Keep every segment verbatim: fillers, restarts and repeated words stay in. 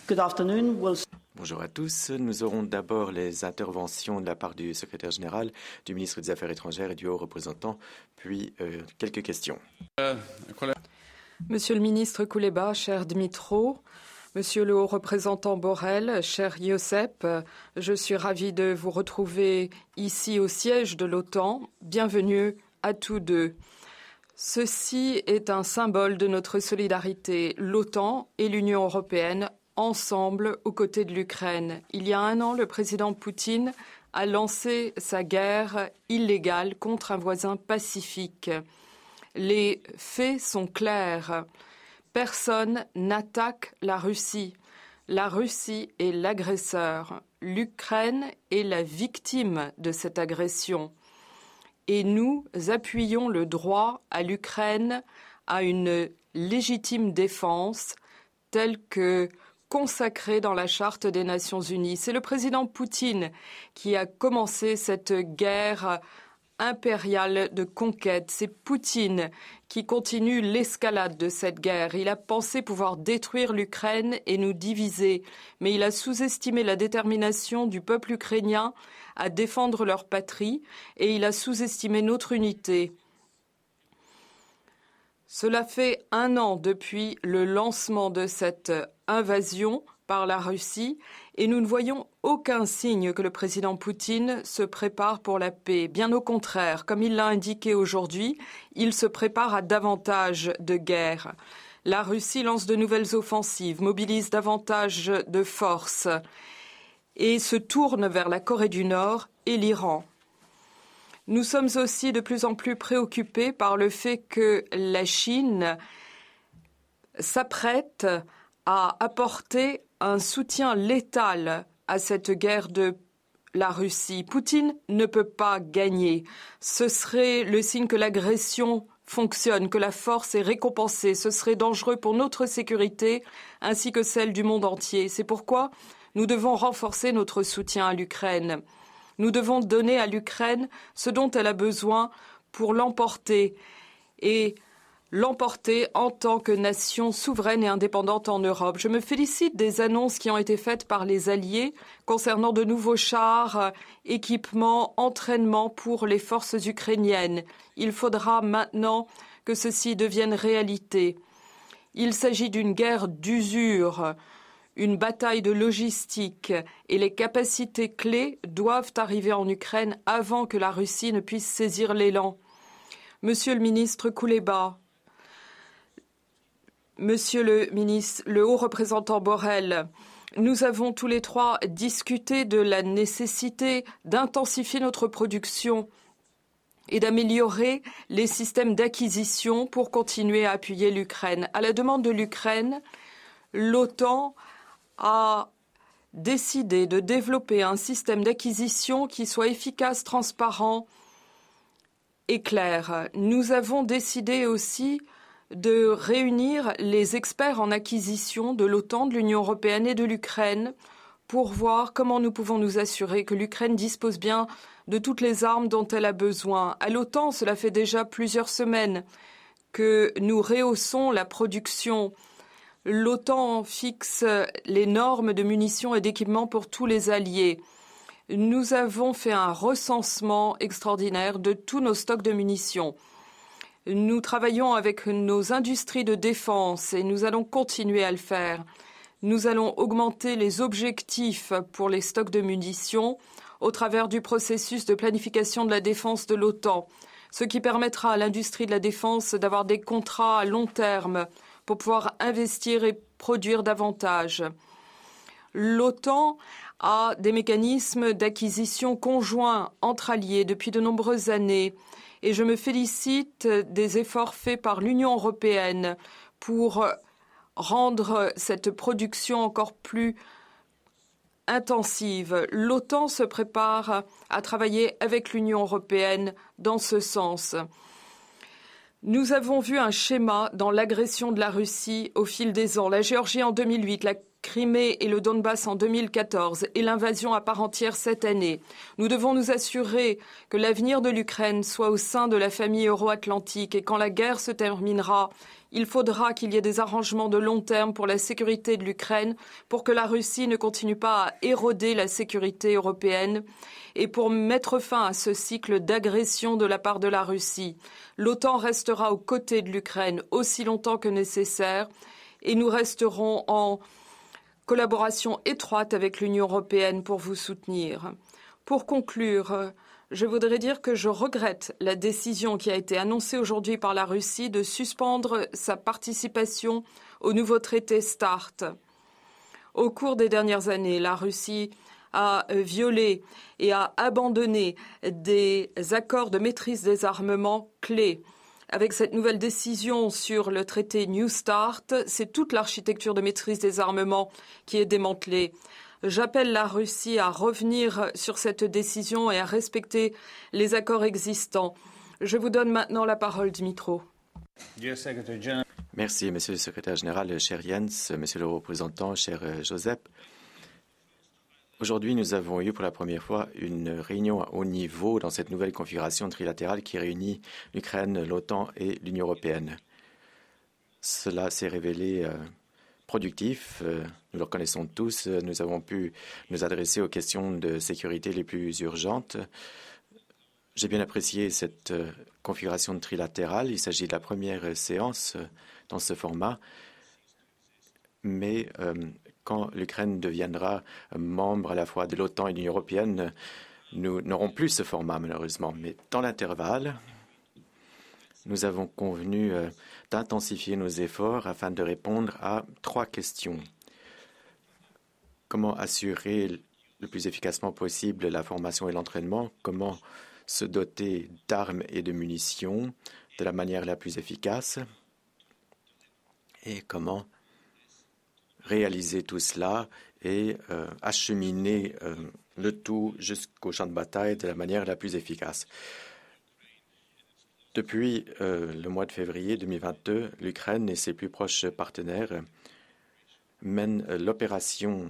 Good afternoon. We'll... Bonjour à tous. Nous aurons d'abord les interventions de la part du secrétaire général, du ministre des Affaires étrangères et du haut représentant, puis euh, quelques questions. Euh, Monsieur le ministre Kouleba, cher Dmitro, Monsieur le haut représentant Borrell, cher Josep, je suis ravi de vous retrouver ici au siège de l'OTAN. Bienvenue à tous deux. Ceci est un symbole de notre solidarité, l'OTAN et l'Union européenne, ensemble aux côtés de l'Ukraine. Il y a un an, le président Poutine a lancé sa guerre illégale contre un voisin pacifique. Les faits sont clairs. Personne n'attaque la Russie. La Russie est l'agresseur. L'Ukraine est la victime de cette agression. Et nous appuyons le droit à l'Ukraine à une légitime défense telle que consacrée dans la Charte des Nations Unies. C'est le président Poutine qui a commencé cette guerre impériale de conquête. C'est Poutine qui continue l'escalade de cette guerre. Il a pensé pouvoir détruire l'Ukraine et nous diviser, mais il a sous-estimé la détermination du peuple ukrainien à défendre leur patrie et il a sous-estimé notre unité. Cela fait un an depuis le lancement de cette invasion par la Russie et nous ne voyons aucun signe que le président Poutine se prépare pour la paix. Bien au contraire, comme il l'a indiqué aujourd'hui, il se prépare à davantage de guerres. La Russie lance de nouvelles offensives, mobilise davantage de forces et se tourne vers la Corée du Nord et l'Iran. Nous sommes aussi de plus en plus préoccupés par le fait que la Chine s'apprête à apporter un soutien létal à cette guerre de la Russie. Poutine ne peut pas gagner. Ce serait le signe que l'agression fonctionne, que la force est récompensée. Ce serait dangereux pour notre sécurité ainsi que celle du monde entier. C'est pourquoi nous devons renforcer notre soutien à l'Ukraine. Nous devons donner à l'Ukraine ce dont elle a besoin pour l'emporter et l'emporter en tant que nation souveraine et indépendante en Europe. Je me félicite des annonces qui ont été faites par les alliés concernant de nouveaux chars, équipements, entraînements pour les forces ukrainiennes. Il faudra maintenant que ceci devienne réalité. Il s'agit d'une guerre d'usure, une bataille de logistique et les capacités clés doivent arriver en Ukraine avant que la Russie ne puisse saisir l'élan. Monsieur le ministre Kouleba, Monsieur le ministre, le haut représentant Borrell, nous avons tous les trois discuté de la nécessité d'intensifier notre production et d'améliorer les systèmes d'acquisition pour continuer à appuyer l'Ukraine. À la demande de l'Ukraine, l'OTAN a décidé de développer un système d'acquisition qui soit efficace, transparent et clair. Nous avons décidé aussi de réunir les experts en acquisition de l'OTAN, de l'Union européenne et de l'Ukraine pour voir comment nous pouvons nous assurer que l'Ukraine dispose bien de toutes les armes dont elle a besoin. À l'OTAN, cela fait déjà plusieurs semaines que nous rehaussons la production. L'OTAN fixe les normes de munitions et d'équipements pour tous les alliés. Nous avons fait un recensement extraordinaire de tous nos stocks de munitions. Nous travaillons avec nos industries de défense et nous allons continuer à le faire. Nous allons augmenter les objectifs pour les stocks de munitions au travers du processus de planification de la défense de l'OTAN, ce qui permettra à l'industrie de la défense d'avoir des contrats à long terme pour pouvoir investir et produire davantage. L'OTAN a des mécanismes d'acquisition conjoints entre alliés depuis de nombreuses années et je me félicite des efforts faits par l'Union européenne pour rendre cette production encore plus intensive. L'OTAN se prépare à travailler avec l'Union européenne dans ce sens. Nous avons vu un schéma dans l'agression de la Russie au fil des ans. La Géorgie en deux mille huit, la Crimée et le Donbass en deux mille quatorze et l'invasion à part entière cette année. Nous devons nous assurer que l'avenir de l'Ukraine soit au sein de la famille euro-atlantique et quand la guerre se terminera, il faudra qu'il y ait des arrangements de long terme pour la sécurité de l'Ukraine, pour que la Russie ne continue pas à éroder la sécurité européenne et pour mettre fin à ce cycle d'agression de la part de la Russie. L'OTAN restera aux côtés de l'Ukraine aussi longtemps que nécessaire et nous resterons en collaboration étroite avec l'Union européenne pour vous soutenir. Pour conclure, je voudrais dire que je regrette la décision qui a été annoncée aujourd'hui par la Russie de suspendre sa participation au nouveau traité START. Au cours des dernières années, la Russie a violé et a abandonné des accords de maîtrise des armements clés. Avec cette nouvelle décision sur le traité New START, c'est toute l'architecture de maîtrise des armements qui est démantelée. J'appelle la Russie à revenir sur cette décision et à respecter les accords existants. Je vous donne maintenant la parole, Dmytro. Merci, Monsieur le Secrétaire général, cher Jens, Monsieur le représentant, cher Joseph. Aujourd'hui, nous avons eu pour la première fois une réunion à haut niveau dans cette nouvelle configuration trilatérale qui réunit l'Ukraine, l'OTAN et l'Union européenne. Cela s'est révélé euh, productif, euh, nous le reconnaissons tous. Nous avons pu nous adresser aux questions de sécurité les plus urgentes. J'ai bien apprécié cette euh, configuration trilatérale. Il s'agit de la première séance euh, dans ce format, mais euh, quand l'Ukraine deviendra membre à la fois de l'OTAN et de l'Union européenne, nous n'aurons plus ce format malheureusement. Mais dans l'intervalle, nous avons convenu euh, d'intensifier nos efforts afin de répondre à trois questions. Comment assurer le plus efficacement possible la formation et l'entraînement? Comment se doter d'armes et de munitions de la manière la plus efficace? Et comment réaliser tout cela et euh, acheminer euh, le tout jusqu'au champ de bataille de la manière la plus efficace. Depuis euh, le mois de février deux mille vingt-deux, l'Ukraine et ses plus proches partenaires mènent l'opération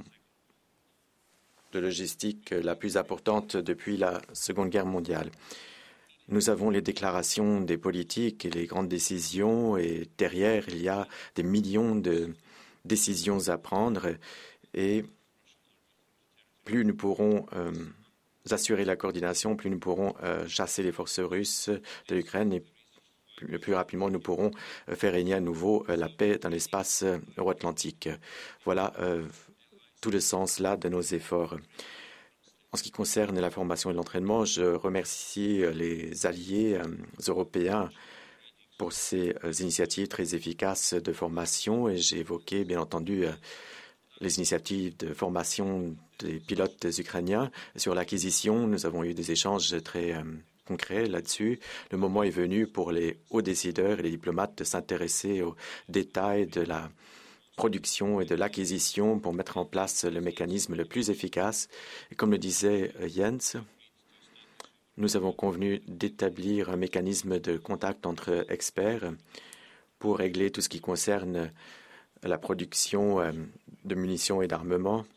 de logistique la plus importante depuis la Seconde Guerre mondiale. Nous avons les déclarations des politiques et les grandes décisions et derrière, il y a des millions de décisions à prendre et plus nous pourrons euh, assurer la coordination, plus nous pourrons euh, chasser les forces russes de l'Ukraine et plus, le plus rapidement nous pourrons euh, faire régner à nouveau euh, la paix dans l'espace euh, euro-atlantique. Voilà euh, tout le sens là de nos efforts. En ce qui concerne la formation et l'entraînement, je remercie les alliés euh, européens pour ces euh, initiatives très efficaces de formation et j'ai évoqué bien entendu euh, les initiatives de formation des pilotes ukrainiens. Sur l'acquisition, nous avons eu des échanges très euh, concrets là-dessus. Le moment est venu pour les hauts décideurs et les diplomates de s'intéresser aux détails de la production et de l'acquisition pour mettre en place le mécanisme le plus efficace. Et comme le disait euh, Jens, nous avons convenu d'établir un mécanisme de contact entre experts pour régler tout ce qui concerne la production de munitions et d'armements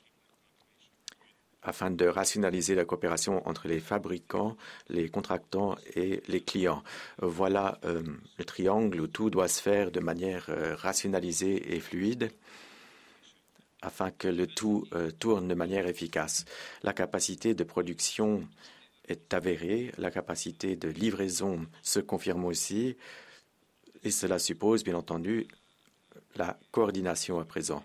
afin de rationaliser la coopération entre les fabricants, les contractants et les clients. Voilà euh, le triangle où tout doit se faire de manière euh, rationalisée et fluide afin que le tout euh, tourne de manière efficace. La capacité de production est avérée, la capacité de livraison se confirme aussi, et cela suppose, bien entendu, la coordination à présent.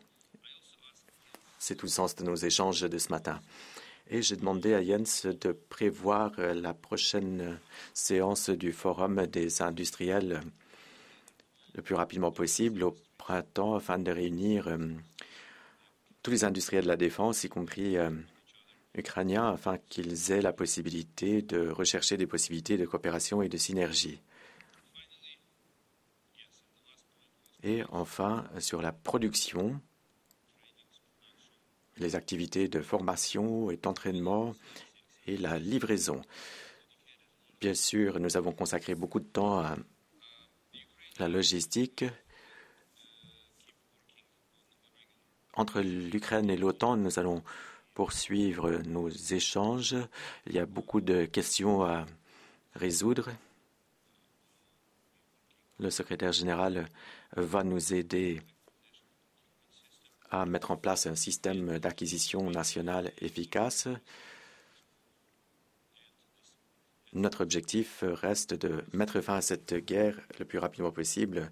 C'est tout le sens de nos échanges de ce matin. Et j'ai demandé à Jens de prévoir la prochaine séance du Forum des industriels le plus rapidement possible au printemps afin de réunir euh, tous les industriels de la défense, y compris euh, ukrainiens, afin qu'ils aient la possibilité de rechercher des possibilités de coopération et de synergie. Et enfin, sur la production, les activités de formation et d'entraînement et la livraison. Bien sûr, nous avons consacré beaucoup de temps à la logistique entre l'Ukraine et l'OTAN, nous allons poursuivre nos échanges. Il y a beaucoup de questions à résoudre. Le secrétaire général va nous aider à mettre en place un système d'acquisition nationale efficace. Notre objectif reste de mettre fin à cette guerre le plus rapidement possible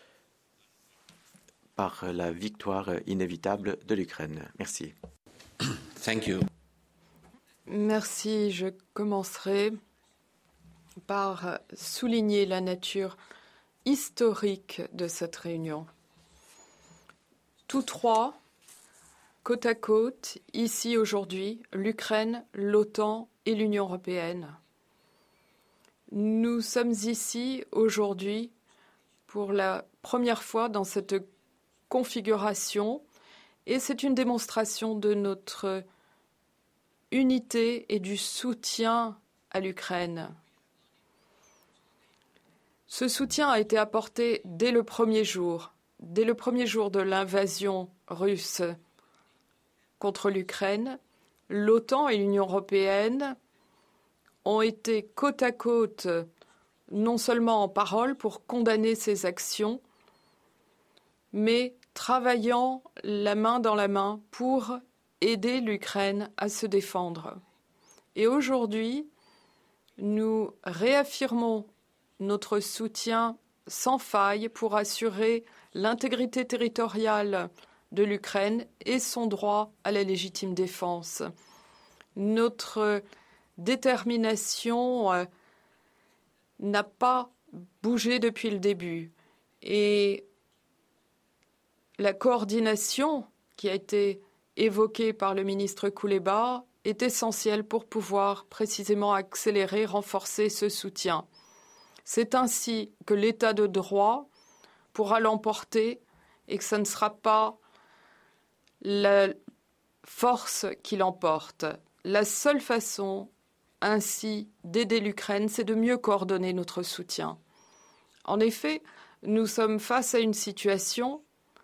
par la victoire inévitable de l'Ukraine. Merci. Thank you. Merci. Je commencerai par souligner la nature historique de cette réunion. Tous trois, côte à côte, ici aujourd'hui, l'Ukraine, l'OTAN et l'Union européenne. Nous sommes ici aujourd'hui pour la première fois dans cette configuration et c'est une démonstration de notre unité et du soutien à l'Ukraine. Ce soutien a été apporté dès le premier jour, dès le premier jour de l'invasion russe contre l'Ukraine. L'OTAN et l'Union européenne ont été côte à côte, non seulement en parole pour condamner ces actions, mais travaillant la main dans la main pour aider l'Ukraine à se défendre. Et aujourd'hui, nous réaffirmons notre soutien sans faille pour assurer l'intégrité territoriale de l'Ukraine et son droit à la légitime défense. Notre détermination euh, n'a pas bougé depuis le début et la coordination qui a été évoquée par le ministre Kouleba est essentielle pour pouvoir précisément accélérer, renforcer ce soutien. C'est ainsi que l'état de droit pourra l'emporter et que ce ne sera pas la force qui l'emporte. La seule façon ainsi d'aider l'Ukraine, c'est de mieux coordonner notre soutien. En effet, nous sommes face à une situation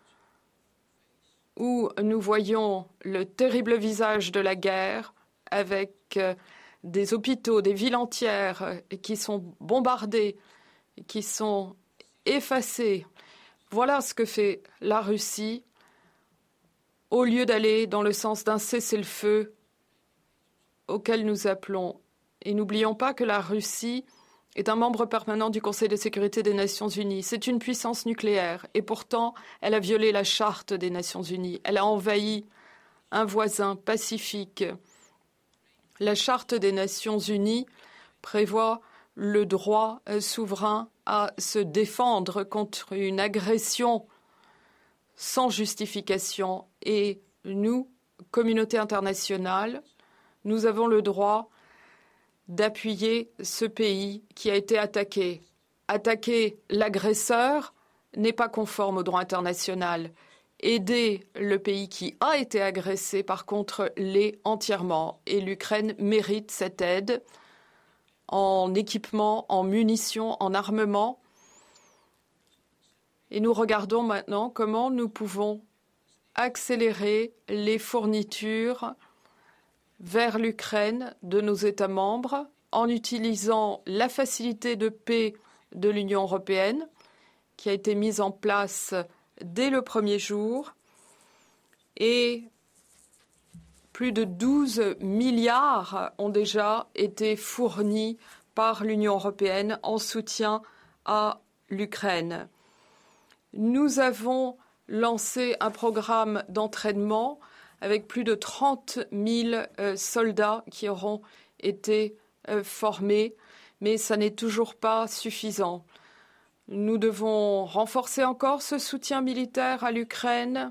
où nous voyons le terrible visage de la guerre avec des hôpitaux, des villes entières qui sont bombardées, qui sont effacées. Voilà ce que fait la Russie au lieu d'aller dans le sens d'un cessez-le-feu auquel nous appelons. Et n'oublions pas que la Russie est un membre permanent du Conseil de sécurité des Nations unies. C'est une puissance nucléaire et pourtant, elle a violé la charte des Nations unies. Elle a envahi un voisin pacifique. La charte des Nations unies prévoit le droit souverain à se défendre contre une agression sans justification. Et nous, communauté internationale, nous avons le droit d'appuyer ce pays qui a été attaqué. Attaquer l'agresseur n'est pas conforme au droit international. Aider le pays qui a été agressé, par contre, l'est entièrement. Et l'Ukraine mérite cette aide en équipement, en munitions, en armement. Et nous regardons maintenant comment nous pouvons accélérer les fournitures vers l'Ukraine de nos États membres en utilisant la facilité de paix de l'Union européenne qui a été mise en place dès le premier jour et plus de douze milliards ont déjà été fournis par l'Union européenne en soutien à l'Ukraine. Nous avons lancé un programme d'entraînement avec plus de trente mille euh, soldats qui auront été euh, formés, mais ça n'est toujours pas suffisant. Nous devons renforcer encore ce soutien militaire à l'Ukraine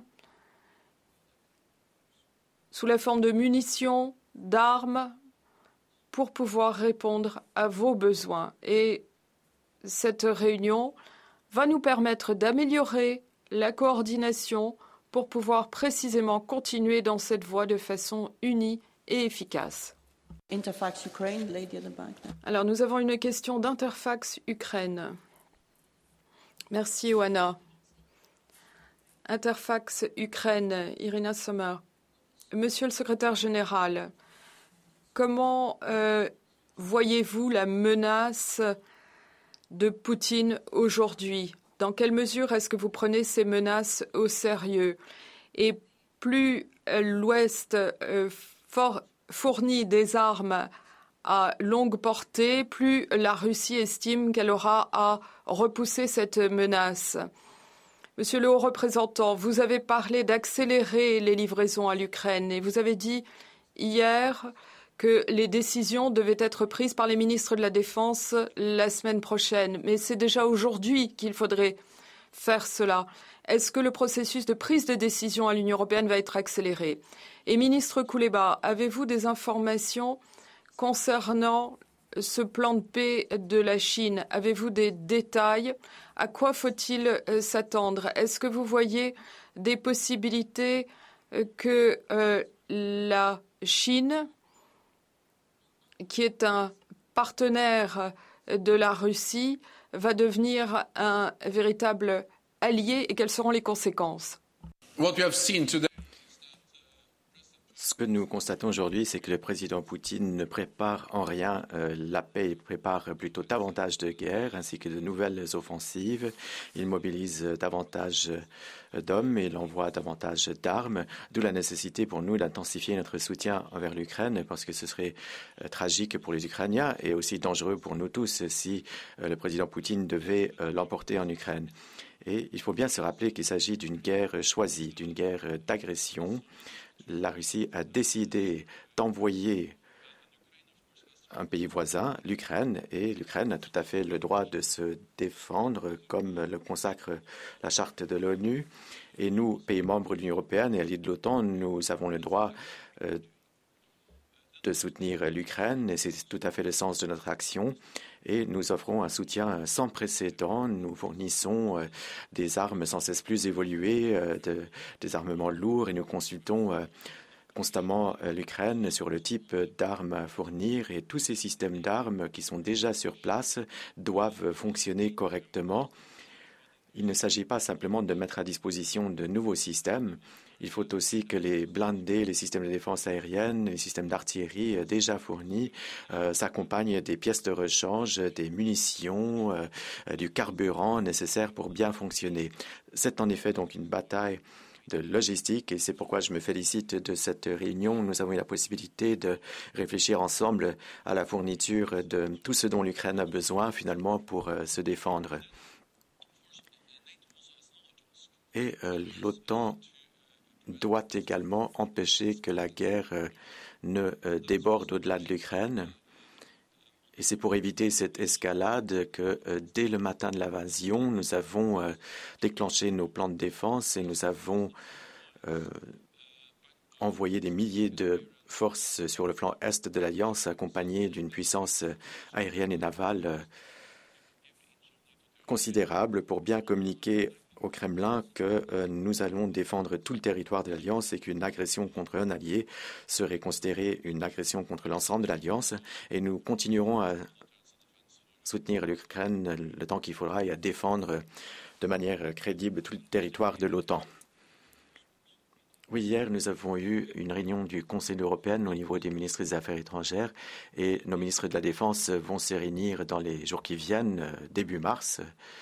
sous la forme de munitions, d'armes, pour pouvoir répondre à vos besoins. Et cette réunion va nous permettre d'améliorer la coordination pour pouvoir précisément continuer dans cette voie de façon unie et efficace. Interfax Ukraine, lady at the back. Alors, nous avons une question d'Interfax Ukraine. Merci, Oana. Interfax Ukraine, Irina Sommer. Monsieur le secrétaire général, comment euh, voyez-vous la menace de Poutine aujourd'hui? Dans quelle mesure est-ce que vous prenez ces menaces au sérieux? Et plus l'Ouest euh, fournit des armes à longue portée, plus la Russie estime qu'elle aura à repousser cette menace. Monsieur le haut représentant, vous avez parlé d'accélérer les livraisons à l'Ukraine et vous avez dit hier que les décisions devaient être prises par les ministres de la Défense la semaine prochaine. Mais c'est déjà aujourd'hui qu'il faudrait faire cela. Est-ce que le processus de prise de décision à l'Union européenne va être accéléré? Et ministre Kouleba, avez-vous des informations concernant ce plan de paix de la Chine? Avez-vous des détails? À quoi faut-il s'attendre? Est-ce que vous voyez des possibilités que euh, la Chine, qui est un partenaire de la Russie, va devenir un véritable allié et quelles seront les conséquences? What we have seen today... Ce que nous constatons aujourd'hui, c'est que le président Poutine ne prépare en rien euh, la paix, il prépare plutôt davantage de guerres ainsi que de nouvelles offensives. Il mobilise davantage d'hommes et il envoie davantage d'armes, d'où la nécessité pour nous d'intensifier notre soutien envers l'Ukraine parce que ce serait euh, tragique pour les Ukrainiens et aussi dangereux pour nous tous si euh, le président Poutine devait euh, l'emporter en Ukraine. Et il faut bien se rappeler qu'il s'agit d'une guerre choisie, d'une guerre d'agression. La Russie a décidé d'envoyer un pays voisin, l'Ukraine, et l'Ukraine a tout à fait le droit de se défendre comme le consacre la charte de l'ONU. Et nous, pays membres de l'Union européenne et alliés de l'OTAN, nous avons le droit euh, de soutenir l'Ukraine et c'est tout à fait le sens de notre action. Et nous offrons un soutien sans précédent. Nous fournissons euh, des armes sans cesse plus évoluées, euh, de, des armements lourds et nous consultons euh, constamment euh, l'Ukraine sur le type d'armes à fournir et tous ces systèmes d'armes qui sont déjà sur place doivent fonctionner correctement. Il ne s'agit pas simplement de mettre à disposition de nouveaux systèmes. Il faut aussi que les blindés, les systèmes de défense aérienne, les systèmes d'artillerie euh, déjà fournis euh, s'accompagnent des pièces de rechange, des munitions, euh, du carburant nécessaire pour bien fonctionner. C'est en effet donc une bataille de logistique et c'est pourquoi je me félicite de cette réunion. Nous avons eu la possibilité de réfléchir ensemble à la fourniture de tout ce dont l'Ukraine a besoin finalement pour euh, se défendre. Et euh, l'OTAN doit également empêcher que la guerre euh, ne euh, déborde au-delà de l'Ukraine. Et c'est pour éviter cette escalade que euh, dès le matin de l'invasion, nous avons euh, déclenché nos plans de défense et nous avons euh, envoyé des milliers de forces sur le flanc est de l'Alliance accompagnées d'une puissance aérienne et navale euh, considérable pour bien communiquer au Kremlin que euh, nous allons défendre tout le territoire de l'Alliance et qu'une agression contre un allié serait considérée une agression contre l'ensemble de l'Alliance. Et nous continuerons à soutenir l'Ukraine le temps qu'il faudra et à défendre de manière crédible tout le territoire de l'OTAN. Oui, hier, nous avons eu une réunion du Conseil européen au niveau des ministres des Affaires étrangères et nos ministres de la Défense vont se réunir dans les jours qui viennent, début mars.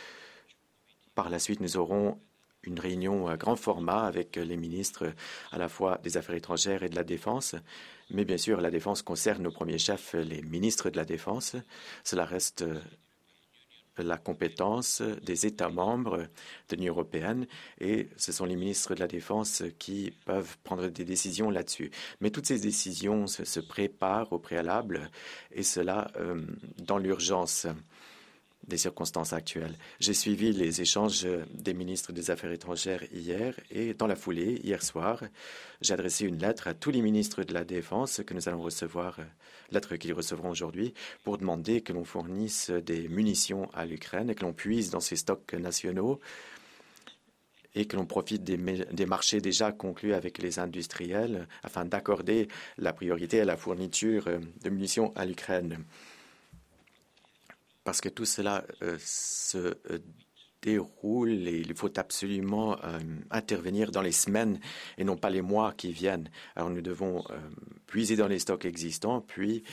Par la suite, nous aurons une réunion à grand format avec les ministres à la fois des Affaires étrangères et de la Défense. Mais bien sûr, la Défense concerne au premier chef les ministres de la Défense. Cela reste la compétence des États membres de l'Union européenne et ce sont les ministres de la Défense qui peuvent prendre des décisions là-dessus. Mais toutes ces décisions se, se préparent au préalable et cela euh, dans l'urgence des circonstances actuelles. J'ai suivi les échanges des ministres des Affaires étrangères hier et dans la foulée, hier soir, j'ai adressé une lettre à tous les ministres de la Défense que nous allons recevoir, lettre qu'ils recevront aujourd'hui, pour demander que l'on fournisse des munitions à l'Ukraine et que l'on puise dans ses stocks nationaux et que l'on profite des, des marchés déjà conclus avec les industriels afin d'accorder la priorité à la fourniture de munitions à l'Ukraine. Parce que tout cela euh, se euh, déroule et il faut absolument euh, intervenir dans les semaines et non pas les mois qui viennent. Alors nous devons euh, puiser dans les stocks existants, puis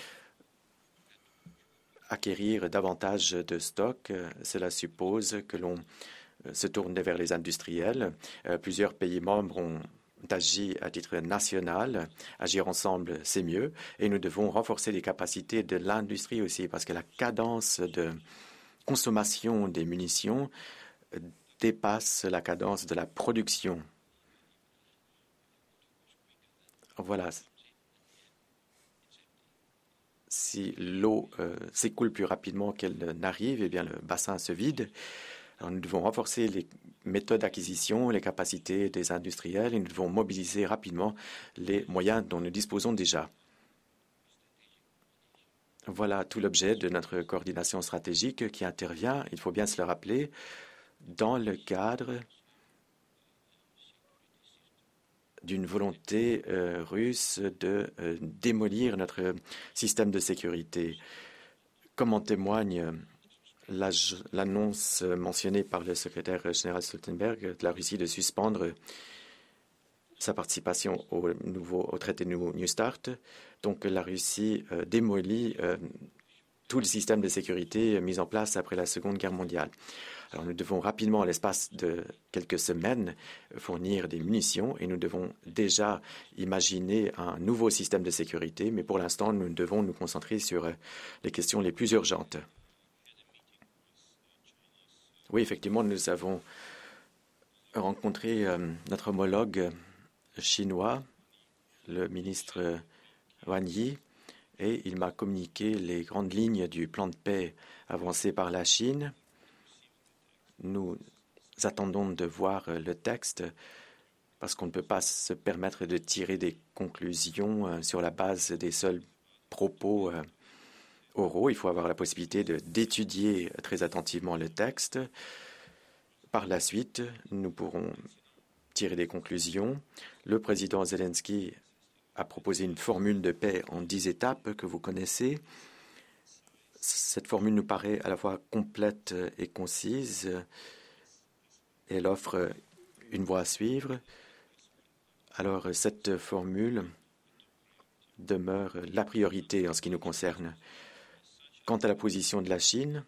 acquérir davantage de stocks. Cela suppose que l'on se tourne vers les industriels. Euh, plusieurs pays membres ont agi à titre national. Agir ensemble, c'est mieux. Et nous devons renforcer les capacités de l'industrie aussi, parce que la cadence de consommation des munitions dépasse la cadence de la production. Voilà. Si l'eau euh, s'écoule plus rapidement qu'elle n'arrive, eh bien le bassin se vide. Alors, nous devons renforcer les méthodes d'acquisition, les capacités des industriels et nous devons mobiliser rapidement les moyens dont nous disposons déjà. Voilà tout l'objet de notre coordination stratégique qui intervient, il faut bien se le rappeler, dans le cadre d'une volonté euh, russe de euh, démolir notre système de sécurité. Comme en témoigne l'annonce mentionnée par le secrétaire général Stoltenberg de la Russie de suspendre sa participation au, nouveau, au traité New Start. Donc la Russie euh, démolit euh, tout le système de sécurité mis en place après la Seconde Guerre mondiale. Alors nous devons rapidement, à l'espace de quelques semaines, fournir des munitions et nous devons déjà imaginer un nouveau système de sécurité, mais pour l'instant, nous devons nous concentrer sur les questions les plus urgentes. Oui, effectivement, nous avons rencontré euh, notre homologue chinois, le ministre Wang Yi, et il m'a communiqué les grandes lignes du plan de paix avancé par la Chine. Nous attendons de voir le texte parce qu'on ne peut pas se permettre de tirer des conclusions sur la base des seuls propos oraux. Il faut avoir la possibilité d'étudier très attentivement le texte. Par la suite, nous pourrons tirer des conclusions. Le président Zelensky a proposé une formule de paix en dix étapes que vous connaissez. Cette formule nous paraît à la fois complète et concise. Elle offre une voie à suivre. Alors, cette formule demeure la priorité en ce qui nous concerne. Quant à la position de la Chine,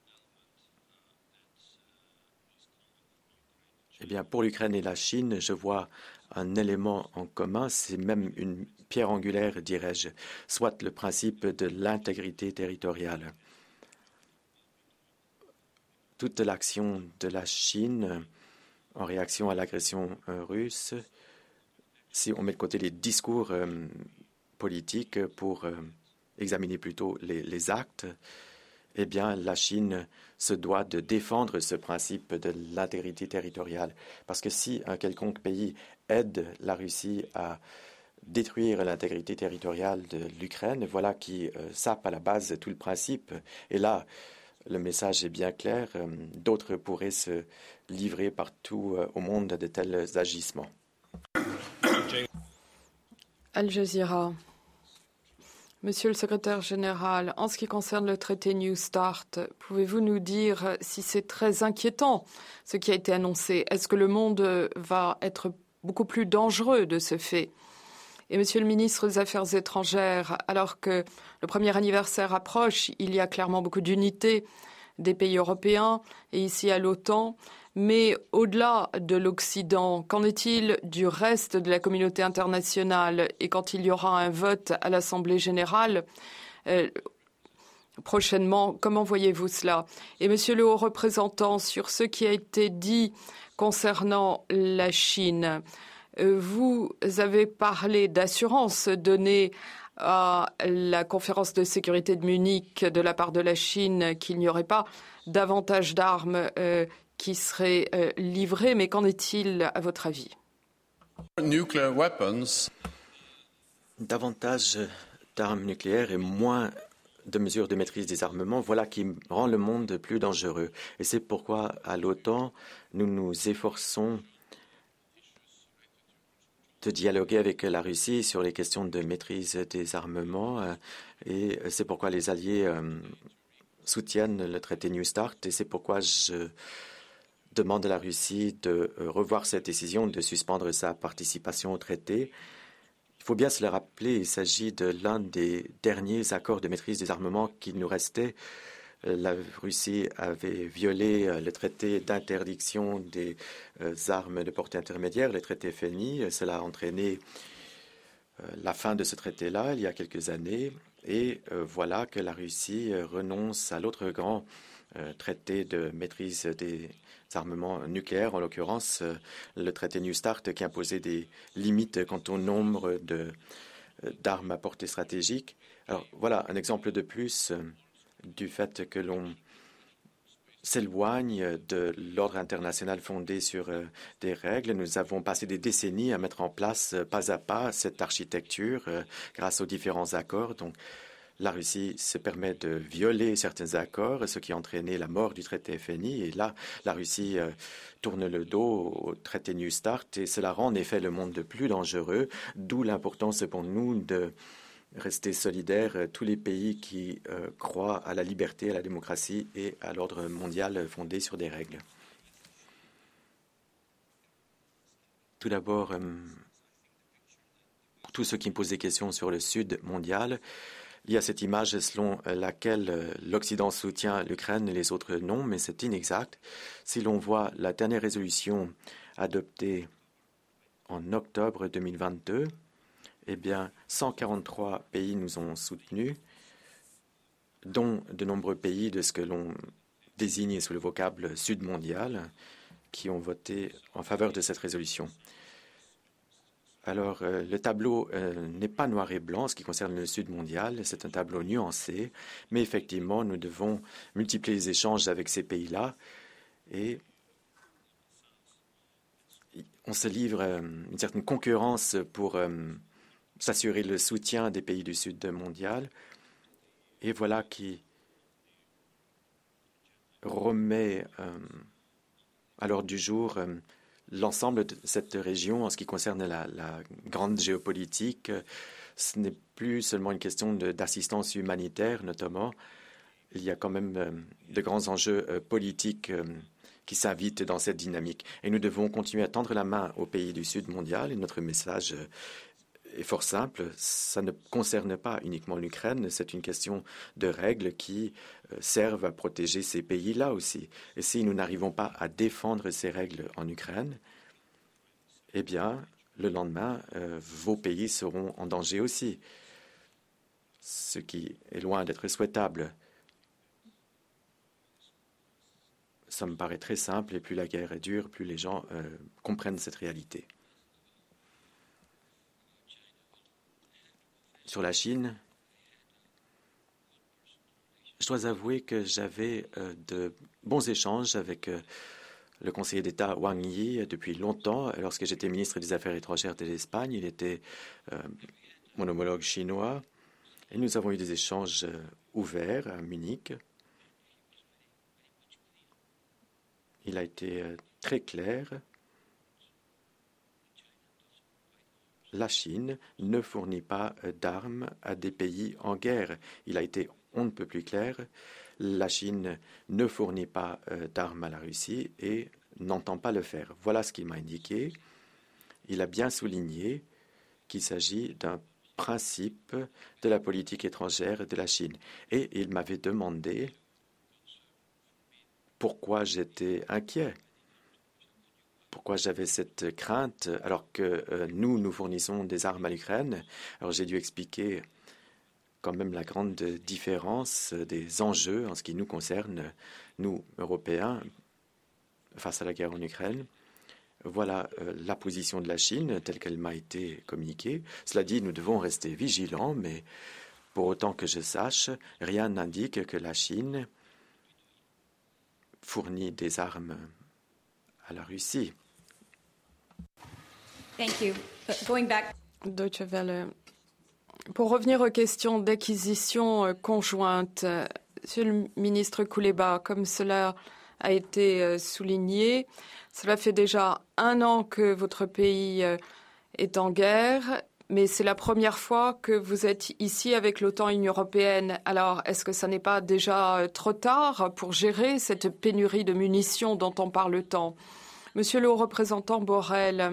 eh bien, pour l'Ukraine et la Chine, je vois un élément en commun, c'est même une pierre angulaire, dirais-je, soit le principe de l'intégrité territoriale. Toute l'action de la Chine en réaction à l'agression russe, si on met de côté les discours euh, politiques pour euh, examiner plutôt les, les actes, eh bien, la Chine se doit de défendre ce principe de l'intégrité territoriale. Parce que si un quelconque pays aide la Russie à détruire l'intégrité territoriale de l'Ukraine, voilà qui euh, sape à la base tout le principe. Et là, le message est bien clair. Euh, D'autres pourraient se livrer partout euh, au monde de tels agissements. Al Jazeera. Monsieur le secrétaire général, en ce qui concerne le traité New Start, pouvez-vous nous dire si c'est très inquiétant ce qui a été annoncé? Est-ce que le monde va être beaucoup plus dangereux de ce fait? Et monsieur le ministre des Affaires étrangères, alors que le premier anniversaire approche, il y a clairement beaucoup d'unité des pays européens et ici à l'OTAN. Mais au-delà de l'Occident, qu'en est-il du reste de la communauté internationale? Et quand il y aura un vote à l'Assemblée générale euh, prochainement, comment voyez-vous cela? Et monsieur le haut représentant, sur ce qui a été dit concernant la Chine, euh, vous avez parlé d'assurance donnée à la conférence de sécurité de Munich de la part de la Chine qu'il n'y aurait pas davantage d'armes euh, qui seraient euh, livrées, mais qu'en est-il à votre avis? Nuclear weapons. Davantage d'armes nucléaires et moins de mesures de maîtrise des armements, voilà qui rend le monde plus dangereux. Et c'est pourquoi, à l'OTAN, nous nous efforçons de dialoguer avec la Russie sur les questions de maîtrise des armements. Et c'est pourquoi les alliés soutiennent le traité New Start. Et c'est pourquoi je demande à la Russie de revoir cette décision, de suspendre sa participation au traité. Il faut bien se le rappeler, il s'agit de l'un des derniers accords de maîtrise des armements qui nous restait. La Russie avait violé le traité d'interdiction des armes de portée intermédiaire, le traité F N I. Cela a entraîné la fin de ce traité-là il y a quelques années. Et voilà que la Russie renonce à l'autre grand traité de maîtrise des armements nucléaires, en l'occurrence le traité New START qui imposait des limites quant au nombre de, d'armes à portée stratégique. Alors voilà un exemple de plus du fait que l'on s'éloigne de l'ordre international fondé sur euh, des règles. Nous avons passé des décennies à mettre en place euh, pas à pas cette architecture euh, grâce aux différents accords. Donc, la Russie se permet de violer certains accords, ce qui a entraîné la mort du traité F N I. Et là, la Russie euh, tourne le dos au traité New START et cela rend en effet le monde plus dangereux, d'où l'importance pour nous de rester solidaires, tous les pays qui euh, croient à la liberté, à la démocratie et à l'ordre mondial fondé sur des règles. Tout d'abord, euh, pour tous ceux qui me posent des questions sur le Sud mondial, il y a cette image selon laquelle l'Occident soutient l'Ukraine et les autres non, mais c'est inexact. Si l'on voit la dernière résolution adoptée en octobre deux mille vingt-deux, eh bien, cent quarante-trois pays nous ont soutenus, dont de nombreux pays de ce que l'on désigne sous le vocable Sud mondial, qui ont voté en faveur de cette résolution. Alors, euh, le tableau euh, n'est pas noir et blanc en ce qui concerne le Sud mondial, c'est un tableau nuancé, mais effectivement, nous devons multiplier les échanges avec ces pays-là et on se livre euh, une certaine concurrence pour euh, s'assurer le soutien des pays du Sud mondial. Et voilà qui remet euh, à l'ordre du jour euh, l'ensemble de cette région en ce qui concerne la, la grande géopolitique. Ce n'est plus seulement une question d'assistance humanitaire, notamment. Il y a quand même euh, de grands enjeux euh, politiques euh, qui s'invitent dans cette dynamique. Et nous devons continuer à tendre la main aux pays du Sud mondial. Et notre message euh, est fort simple. Ça ne concerne pas uniquement l'Ukraine. C'est une question de règles qui euh, servent à protéger ces pays-là aussi. Et si nous n'arrivons pas à défendre ces règles en Ukraine, eh bien, le lendemain, euh, vos pays seront en danger aussi, ce qui est loin d'être souhaitable. Ça me paraît très simple, et plus la guerre est dure, plus les gens euh, comprennent cette réalité. Sur la Chine, je dois avouer que j'avais euh, de bons échanges avec euh, le conseiller d'État Wang Yi depuis longtemps. Lorsque j'étais ministre des Affaires étrangères de l'Espagne, il était euh, mon homologue chinois. Et nous avons eu des échanges euh, ouverts à Munich. Il a été euh, très clair. La Chine ne fournit pas euh, d'armes à des pays en guerre. Il a été on ne peut plus clair. La Chine ne fournit pas euh, d'armes à la Russie et n'entend pas le faire. Voilà ce qu'il m'a indiqué. Il a bien souligné qu'il s'agit d'un principe de la politique étrangère de la Chine. Et il m'avait demandé pourquoi j'étais inquiet, pourquoi j'avais cette crainte alors que euh, nous, nous fournissons des armes à l'Ukraine. Alors j'ai dû expliquer quand même la grande différence des enjeux en ce qui nous concerne, nous, Européens, face à la guerre en Ukraine. Voilà euh, la position de la Chine telle qu'elle m'a été communiquée. Cela dit, nous devons rester vigilants, mais pour autant que je sache, rien n'indique que la Chine fournit des armes à la Russie. Thank you. Going back. Deutsche Welle. Pour revenir aux questions d'acquisition conjointe, Monsieur le ministre Kouleba, comme cela a été souligné, cela fait déjà un an que votre pays est en guerre mais c'est la première fois que vous êtes ici avec l'OTAN et l'Union européenne. Alors, est-ce que ça n'est pas déjà trop tard pour gérer cette pénurie de munitions dont on parle tant? Monsieur le haut représentant Borrell,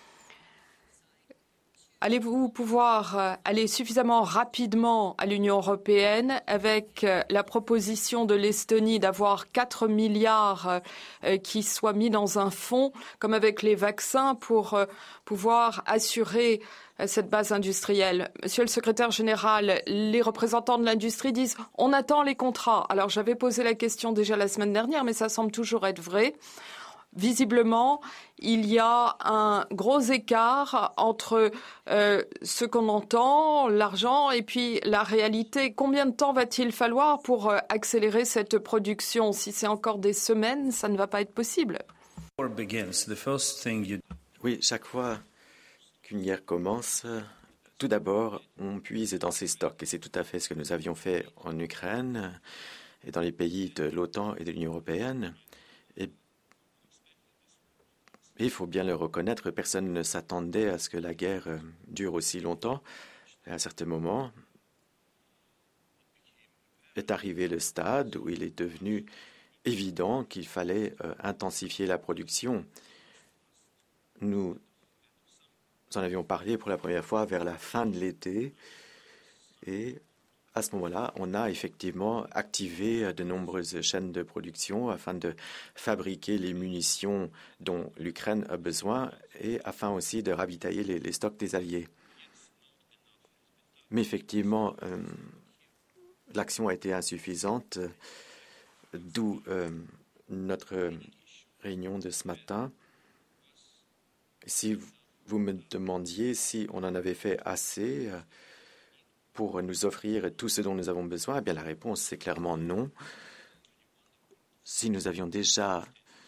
allez-vous pouvoir aller suffisamment rapidement à l'Union européenne avec la proposition de l'Estonie d'avoir quatre milliards qui soient mis dans un fonds, comme avec les vaccins, pour pouvoir assurer cette base industrielle? Monsieur le secrétaire général, les représentants de l'industrie disent « on attend les contrats ». Alors j'avais posé la question déjà la semaine dernière, mais ça semble toujours être vrai. Visiblement, il y a un gros écart entre euh, ce qu'on entend, l'argent, et puis la réalité. Combien de temps va-t-il falloir pour euh, accélérer cette production? Si c'est encore des semaines, ça ne va pas être possible. Oui, chaque fois qu'une guerre commence, tout d'abord, on puise dans ses stocks. Et c'est tout à fait ce que nous avions fait en Ukraine et dans les pays de l'OTAN et de l'Union européenne. Et il faut bien le reconnaître, personne ne s'attendait à ce que la guerre dure aussi longtemps. Et à un certain moment, est arrivé le stade où il est devenu évident qu'il fallait euh, intensifier la production. Nous en avions parlé pour la première fois vers la fin de l'été et à ce moment-là, on a effectivement activé de nombreuses chaînes de production afin de fabriquer les munitions dont l'Ukraine a besoin et afin aussi de ravitailler les, les stocks des alliés. Mais effectivement, euh, l'action a été insuffisante, d'où euh, notre réunion de ce matin. Si vous me demandiez si on en avait fait assez pour nous offrir tout ce dont nous avons besoin, eh bien la réponse c'est clairement non. Si nous avions déjà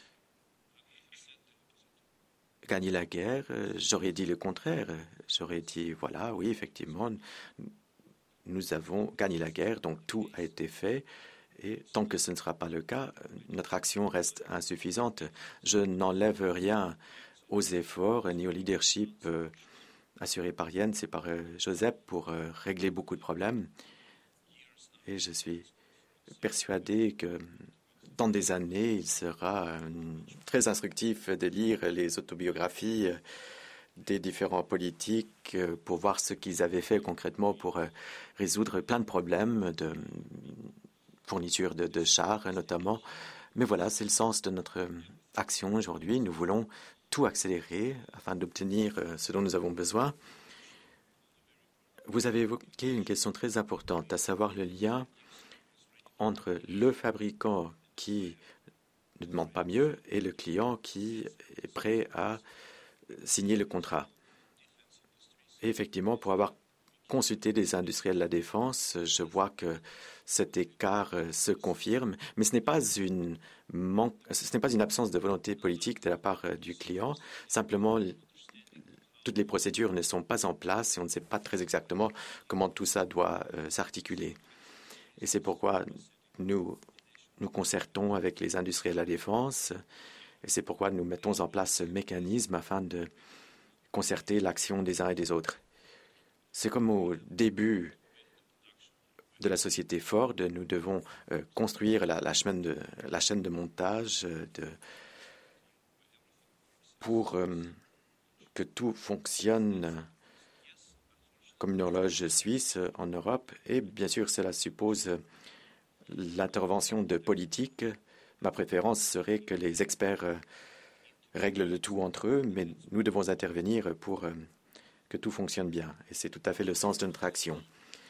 gagné la guerre, j'aurais dit le contraire. J'aurais dit, voilà, oui, effectivement, nous avons gagné la guerre, donc tout a été fait. Et tant que ce ne sera pas le cas, notre action reste insuffisante. Je n'enlève rien aux efforts ni au leadership euh, assuré par Jens et par euh, Joseph pour euh, régler beaucoup de problèmes. Et je suis persuadé que dans des années, il sera euh, très instructif de lire les autobiographies euh, des différents politiques euh, pour voir ce qu'ils avaient fait concrètement pour euh, résoudre plein de problèmes de fourniture de, de chars notamment. Mais voilà, c'est le sens de notre action aujourd'hui. Nous voulons tout accélérer afin d'obtenir ce dont nous avons besoin. Vous avez évoqué une question très importante, à savoir le lien entre le fabricant qui ne demande pas mieux et le client qui est prêt à signer le contrat. Et effectivement, pour avoir consulté des industriels de la défense, je vois que cet écart se confirme, mais ce n'est pas une manque, ce n'est pas une absence de volonté politique de la part du client. Simplement, toutes les procédures ne sont pas en place et on ne sait pas très exactement comment tout ça doit euh, s'articuler. Et c'est pourquoi nous nous concertons avec les industriels de la défense et c'est pourquoi nous mettons en place ce mécanisme afin de concerter l'action des uns et des autres. C'est comme au début de la société Ford, nous devons euh, construire la, la, chaîne de, la chaîne de montage euh, de, pour euh, que tout fonctionne comme une horloge suisse en Europe. Et bien sûr, cela suppose l'intervention de politiques. Ma préférence serait que les experts euh, règlent le tout entre eux, mais nous devons intervenir pour euh, que tout fonctionne bien. Et c'est tout à fait le sens de notre action.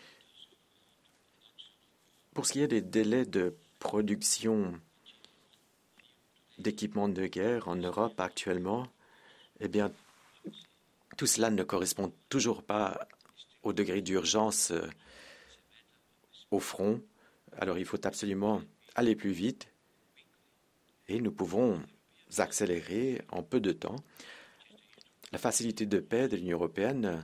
Pour ce qui est des délais de production d'équipements de guerre en Europe actuellement, eh bien, tout cela ne correspond toujours pas au degré d'urgence euh, au front. Alors, il faut absolument aller plus vite et nous pouvons accélérer en peu de temps. La facilité de paix de l'Union européenne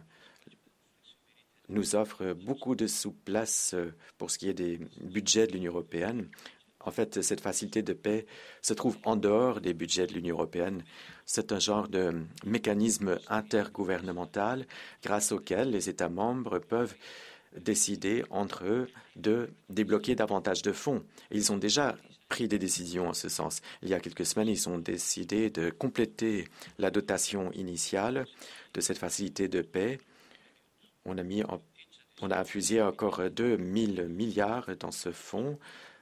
nous offre beaucoup de souplesse pour ce qui est des budgets de l'Union européenne. En fait, cette facilité de paix se trouve en dehors des budgets de l'Union européenne. C'est un genre de mécanisme intergouvernemental grâce auquel les États membres peuvent décider entre eux de débloquer davantage de fonds. Et ils ont déjà pris des décisions en ce sens. Il y a quelques semaines, ils ont décidé de compléter la dotation initiale de cette facilité de paix. On a, mis en, on a infusé encore deux mille milliards dans ce fonds.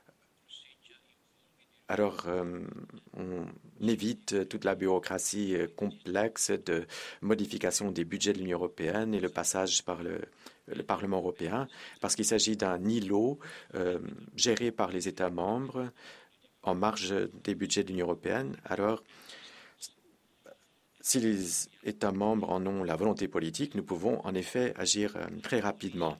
Alors, euh, on évite toute la bureaucratie complexe de modification des budgets de l'Union européenne et le passage par le, le Parlement européen, parce qu'il s'agit d'un îlot euh, géré par les États membres en marge des budgets de l'Union européenne. Alors, si les États membres en ont la volonté politique, nous pouvons en effet agir euh, très rapidement.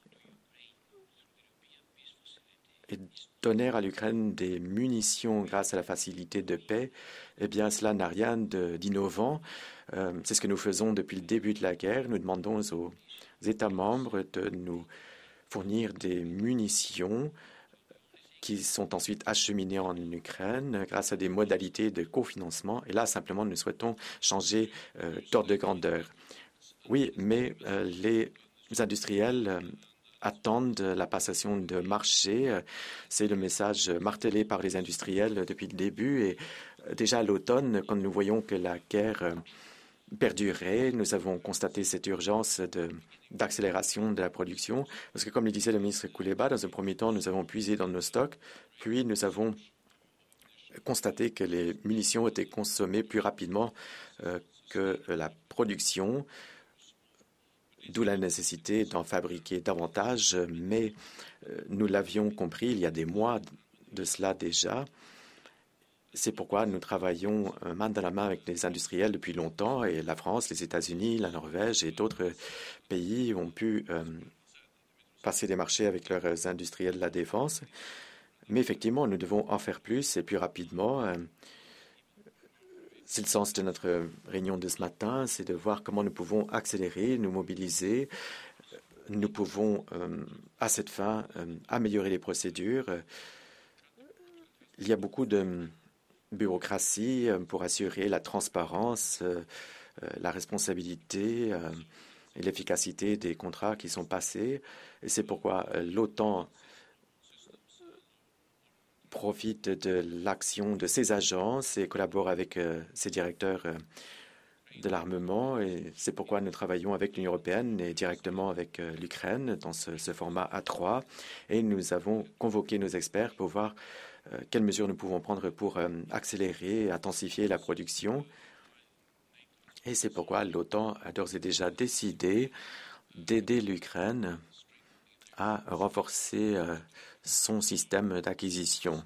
Et donner à l'Ukraine des munitions grâce à la facilité de paix, eh bien, cela n'a rien d'innovant. Euh, C'est ce que nous faisons depuis le début de la guerre. Nous demandons aux États membres de nous fournir des munitions qui sont ensuite acheminées en Ukraine grâce à des modalités de cofinancement. Et là, simplement, nous souhaitons changer euh, d'ordre de grandeur. Oui, mais euh, les industriels euh, attendent la passation de marché. C'est le message martelé par les industriels depuis le début. Et déjà à l'automne, quand nous voyons que la guerre perdurait, nous avons constaté cette urgence d'accélération de, de la production. Parce que, comme le disait le ministre Kuleba, dans un premier temps, nous avons puisé dans nos stocks, puis nous avons constaté que les munitions étaient consommées plus rapidement euh, que la production, d'où la nécessité d'en fabriquer davantage, mais euh, nous l'avions compris il y a des mois de cela déjà. C'est pourquoi nous travaillons euh, main dans la main avec les industriels depuis longtemps, et la France, les États-Unis, la Norvège et d'autres pays ont pu euh, passer des marchés avec leurs industriels de la défense. Mais effectivement, nous devons en faire plus et plus rapidement. Euh, C'est le sens de notre réunion de ce matin, c'est de voir comment nous pouvons accélérer, nous mobiliser. Nous pouvons, euh, à cette fin, euh, améliorer les procédures. Il y a beaucoup de bureaucratie pour assurer la transparence, euh, la responsabilité euh, et l'efficacité des contrats qui sont passés. Et c'est pourquoi l'OTAN profite de l'action de ces agences et collabore avec euh, ses directeurs euh, de l'armement. Et c'est pourquoi nous travaillons avec l'Union européenne et directement avec euh, l'Ukraine dans ce, ce format A trois. Et nous avons convoqué nos experts pour voir euh, quelles mesures nous pouvons prendre pour euh, accélérer et intensifier la production. Et c'est pourquoi l'OTAN a d'ores et déjà décidé d'aider l'Ukraine à renforcer euh, son système d'acquisition.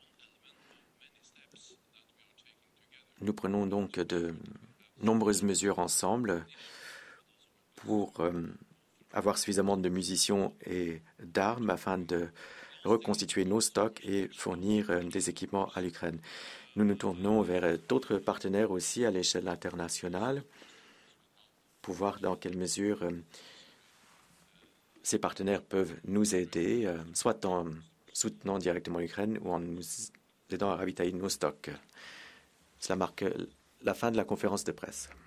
Nous prenons donc de nombreuses mesures ensemble pour euh, avoir suffisamment de munitions et d'armes afin de reconstituer nos stocks et fournir euh, des équipements à l'Ukraine. Nous nous tournons vers d'autres partenaires aussi à l'échelle internationale pour voir dans quelle mesure euh, ces partenaires peuvent nous aider, euh, soit en soutenant directement l'Ukraine ou en nous aidant à ravitailler nos stocks. Cela marque la fin de la conférence de presse.